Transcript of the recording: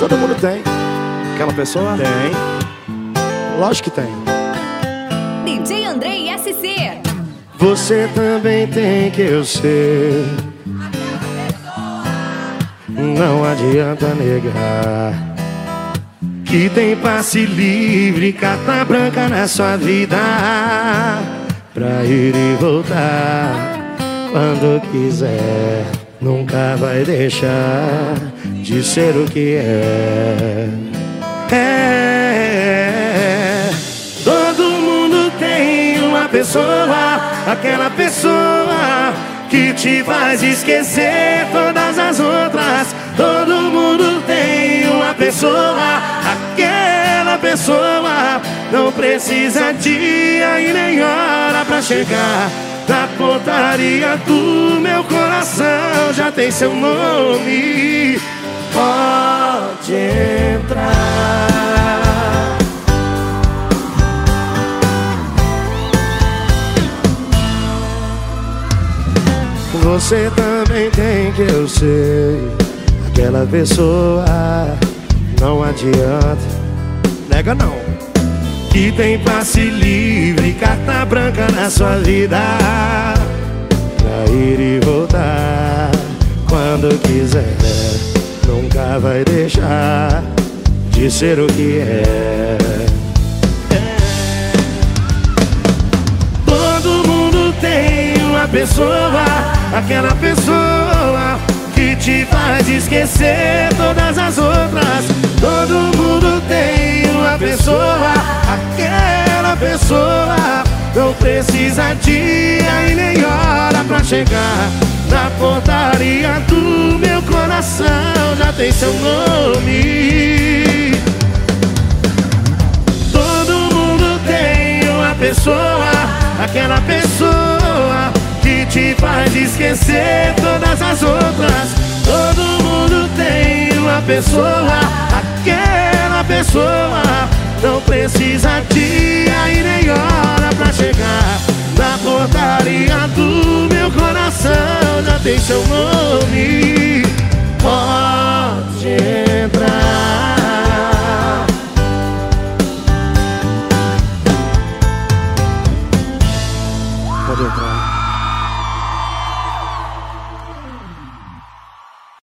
Todo mundo tem. Aquela pessoa? Tem. Lógico que tem. DJ Andrei SC. Você também tem, que eu sei. Não adianta negar que tem passe livre, carta branca na sua vida, pra ir e voltar quando quiser. Nunca vai deixar de ser o que é. Todo mundo tem uma pessoa, aquela pessoa que te faz esquecer todas as outras. Todo mundo tem uma pessoa, aquela pessoa não precisa dia e nem hora pra chegar na portaria do meu coração. Já tem seu nome, pode entrar. Você também tem, que eu sei. Aquela pessoa, não adianta, nega não, que tem passe livre, carta branca na sua vida, pra ir e voltar quando quiser. Nunca vai deixar de ser o que é. Todo mundo tem uma pessoa, aquela pessoa que te faz esquecer todas as outras. Todo mundo tem uma pessoa, aquela pessoa não precisa dia e nem hora pra chegar na portaria do meu coração. Já tem seu nome. Todo mundo tem uma pessoa, aquela pessoa que te faz esquecer todas as outras. Todo mundo tem uma pessoa, aquela pessoa não precisa dia e nem hora pra chegar na portaria do meu coração. Já tem seu nome.